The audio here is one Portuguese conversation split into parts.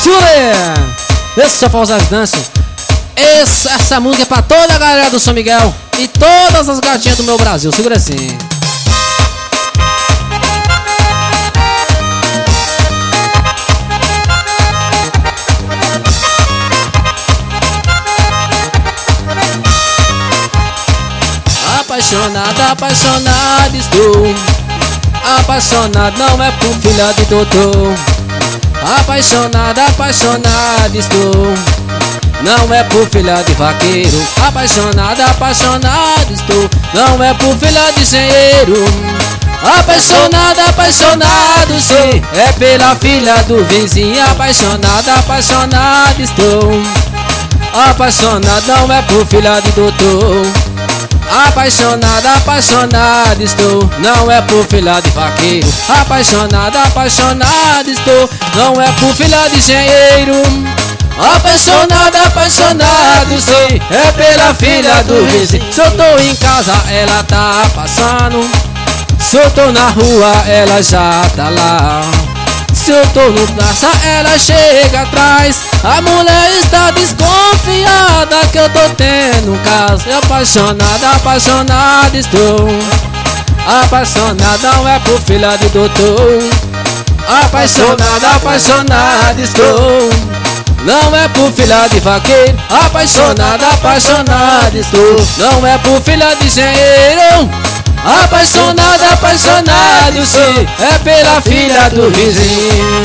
Júlia! Esse só faz as danças. Essa música é pra toda a galera do São Miguel e todas as gatinhas do meu Brasil. Segura assim. Apaixonada, apaixonada estou. Apaixonada não é por filha de doutor. Apaixonada, apaixonada estou. Não é por filha de vaqueiro. Apaixonada, apaixonada estou. Não é por filha de engenheiro. Apaixonada, apaixonado sim, é pela filha do vizinho. Apaixonada, apaixonada estou. Apaixonada não é por filha de doutor. Apaixonada, apaixonada estou. Não é por filha de vaqueiro. Apaixonada, apaixonada estou. Não é por filha de engenheiro. Apaixonada, apaixonado sim, é pela filha do vizinho. Se eu tô em casa, ela tá passando. Se eu tô na rua, ela já tá lá. Se eu tô no praça, ela chega atrás. A mulher está desconfiada que eu tô tendo um caso. Apaixonada, apaixonada estou. Apaixonada não é por filha de doutor. Apaixonada, apaixonada estou. Não é por filha de vaqueiro. Apaixonada, apaixonada estou. Não é por filha de engenheiro. Apaixonada, apaixonado sim, é pela filha do vizinho.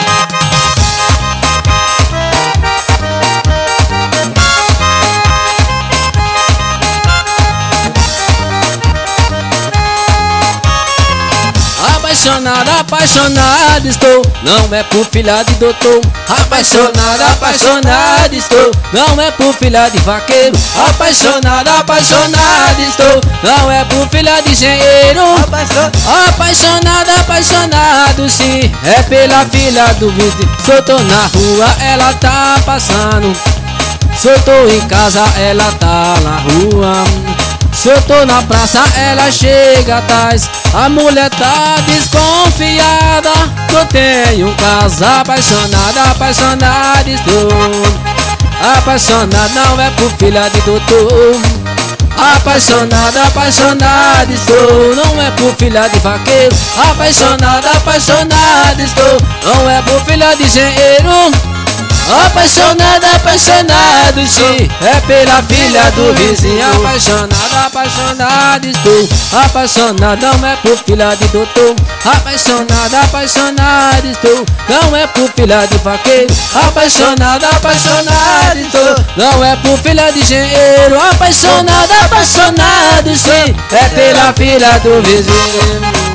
Apaixonada, apaixonada estou. Não é por filha de doutor. Apaixonada, apaixonada estou. Não é por filha de vaqueiro. Apaixonada, apaixonada estou. Não é por filha de engenheiro. Apaixonada, apaixonado sim, é pela filha do vizinho. Se eu tô na rua, ela tá passando. Se eu tô em casa, ela tá na rua. Se eu tô na praça, ela chega atrás. A mulher tá desconfiada que eu tenho um caso. Apaixonada, apaixonada estou. Apaixonada não é por filha de doutor. Apaixonada, apaixonada estou. Não é por filha de vaqueiro. Apaixonada, apaixonada estou. Não é por filha de engenheiro. Apaixonada, apaixonado sim, é pela filha do vizinho. Apaixonada, apaixonada estou. Apaixonada não é por filha de doutor. Apaixonada, apaixonada estou. Não é por filha de vaqueiro. Apaixonada, apaixonada estou. Não é por filha de engenheiro. Apaixonada, apaixonado sim, é pela filha do vizinho.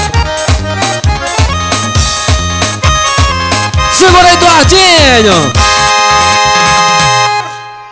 Segura aí, Eduardinho!